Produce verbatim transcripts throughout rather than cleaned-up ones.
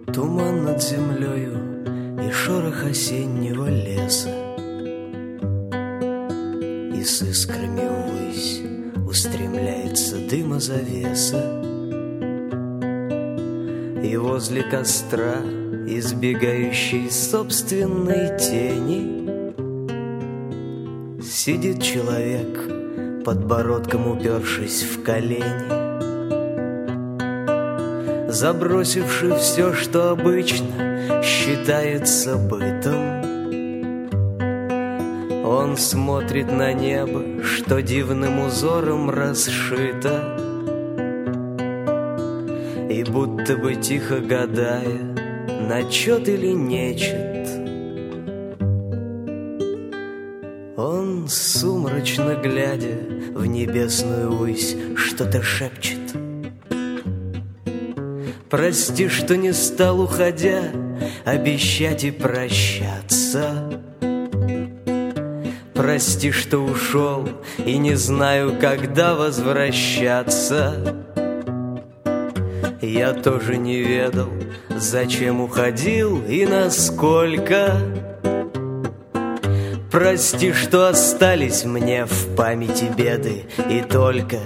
Туман над землею и шорох осеннего леса, и с искрами ввысь устремляется дымозавеса. И возле костра, избегающей собственной тени, сидит человек, подбородком упершись в колени, забросивший все, что обычно считается бытом. Он смотрит на небо, что дивным узором расшито, и будто бы тихо гадая, начет или нечет, он, сумрачно глядя в небесную высь, что-то шепчет. Прости, что не стал, уходя, обещать и прощаться. Прости, что ушел и не знаю, когда возвращаться. Я тоже не ведал, зачем уходил и насколько. Прости, что остались мне в памяти беды и только.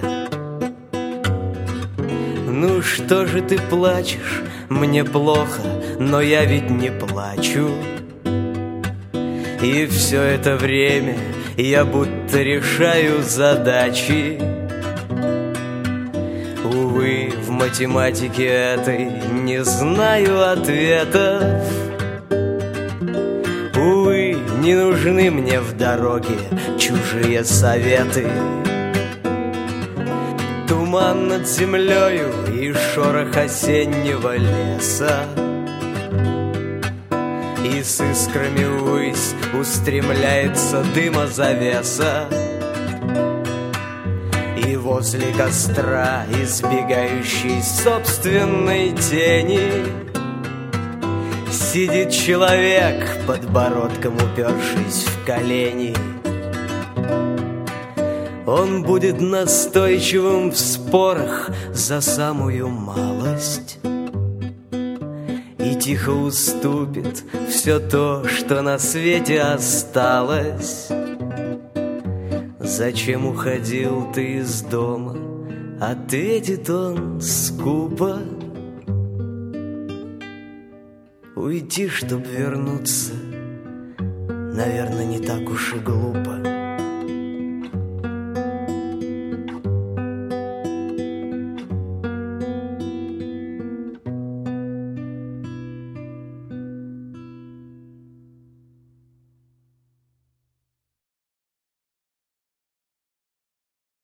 Ну что же ты плачешь? Мне плохо, но я ведь не плачу. И все это время я будто решаю задачи. Увы, в математике этой не знаю ответов. Увы, не нужны мне в дороге чужие советы. Туман над землею и шорох осеннего леса, и с искрами ввысь устремляется дымозавеса. И возле костра, избегающей собственной тени, сидит человек, подбородком упершись в колени. Он будет настойчивым в спорах за самую малость и тихо уступит все то, что на свете осталось. Зачем уходил ты из дома? Ответит он скупо. Уйти, чтоб вернуться, наверное, не так уж и глупо.